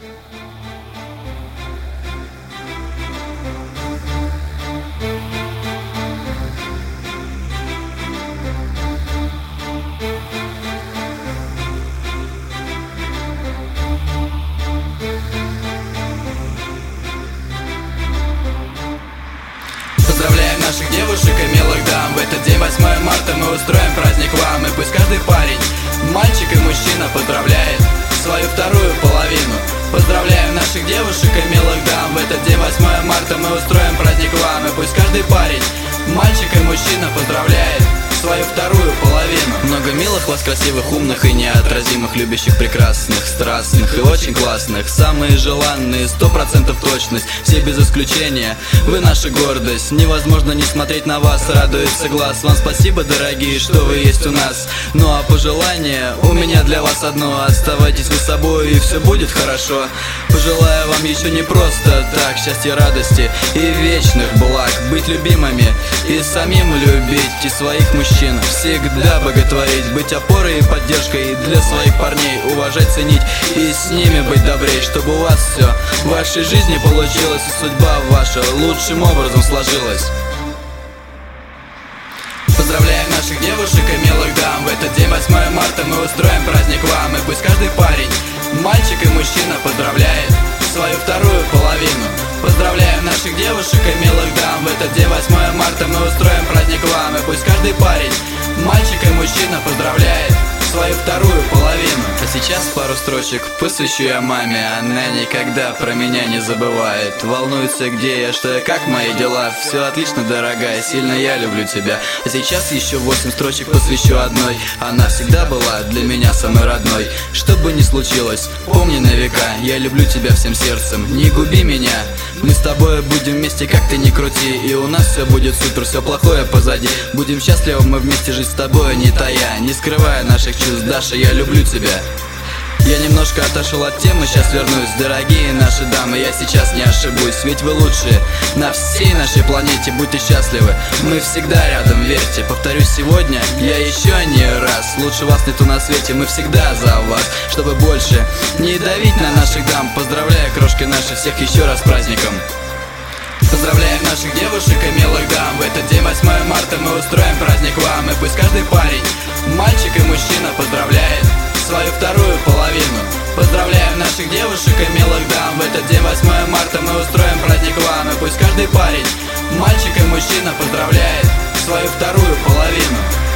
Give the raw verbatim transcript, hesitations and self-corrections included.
Поздравляем наших девушек и милых дам. В этот день, восьмое марта, мы устроим праздник вам. И пусть каждый парень, мальчик и мужчина поздравляет свою вторую половину. Поздравляем наших девушек и милых дам. В этот день, восьмое марта, мы устроим праздник вам. И пусть каждый парень, мальчик и мужчина поздравляет свою вторую половину. Много милых вас, красивых, умных и неотразимых, любящих, прекрасных, страстных и очень классных. Самые желанные, сто процентов точность, все без исключения. Вы наша гордость, невозможно не смотреть на вас, радуется глаз. Вам спасибо, дорогие, что вы есть у нас. Ну а пожелание у меня для вас одно: оставайтесь вы собой, и все будет хорошо. Пожелаю вам еще не просто так счастья, радости и вечных благ, быть любимыми и самим любить, и своих мужчин всегда боготворить, быть опорой и поддержкой для своих парней, уважать, ценить и с ними быть добрей, чтобы у вас все в вашей жизни получилось, и судьба ваша лучшим образом сложилась. Поздравляем наших девушек и милых дам. В этот день, восьмое марта, мы устроим праздник вам. И пусть каждый парень, мальчик и мужчина поздравляет свою вторую половину. Поздравляем наших девушек и милых дам. В этот день, восьмое марта, мы устроим праздник вам. И пусть каждый парень, мальчик и мужчина поздравляет свою вторую половину. А сейчас пару строчек посвящу я маме. Она никогда про меня не забывает. Волнуется, где я, что я, как мои дела. Все отлично, дорогая, сильно я люблю тебя. А сейчас еще восемь строчек посвящу одной. Она всегда была для меня самой родной. Что бы ни случилось, помни на века, я люблю тебя всем сердцем, не губи меня. Мы с тобой будем вместе, как ты ни крути, и у нас все будет супер, все плохое позади. Будем счастливы мы вместе жить с тобой, не тая, не скрывая наших чувств. Даша, я люблю тебя. Я немножко отошел от темы, сейчас вернусь. Дорогие наши дамы, я сейчас не ошибусь, ведь вы лучшие на всей нашей планете. Будьте счастливы, мы всегда рядом, верьте. Повторюсь сегодня, я еще не раз. Лучше вас нету на свете, мы всегда за вас. Чтобы больше не давить на наших дам, поздравляю, крошки наши, всех еще раз с праздником. Поздравляем наших девушек и милых дам. В этот день, восьмое марта, мы устроим праздник вам. И пусть каждый парень, мальчик и мужчина поздравляет свою вторую половину. Поздравляем наших девушек и милых дам. В этот день, восьмое марта, мы устроим праздник вам. И пусть каждый парень, мальчик и мужчина поздравляет свою вторую половину.